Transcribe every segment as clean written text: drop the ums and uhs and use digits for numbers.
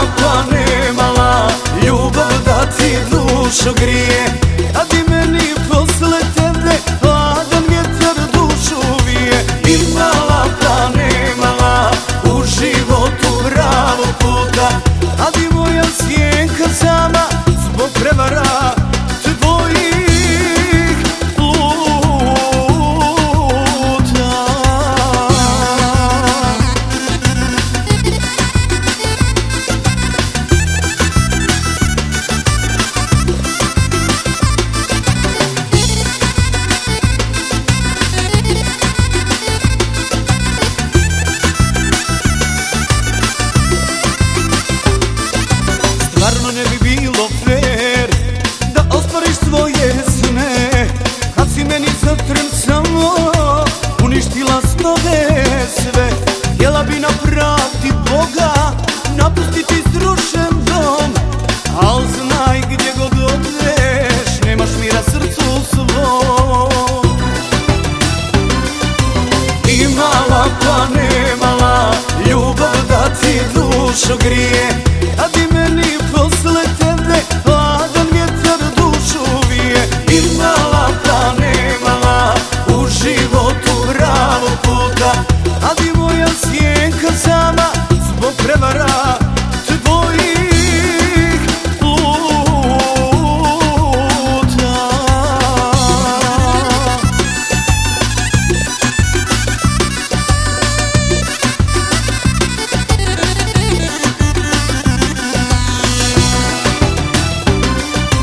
pa nemala ljubav da ti dušu grije, a ti meni posle tebe hladan vjetar dušu vije. Imala pa nemala u životu pravo puta, a ti moja sjenka sama zbog prevara tvojih puta. Stvarno ne bi bilo fair da ostvariš svoje sne, kad si meni za tren samo uništila snove sve. Htjela bi napraviti Boga, napustiti srušen dom, al znaj gdje god odeš nemaš mira srcu svom. Imala pa nemala ljubav da ti dušu grije, a ti meni posle tebe hladan vjetar dušu vije. Imala pa nemala u životu pravo puta, a ti moja sjenka sama zbog prevara tvojih puta.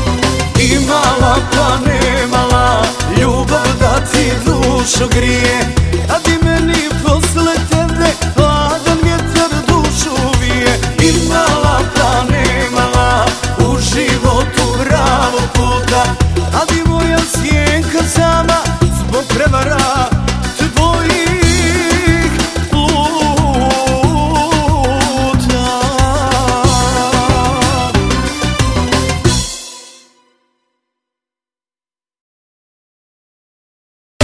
Imala pa nemala ljubav da ti dušu grije,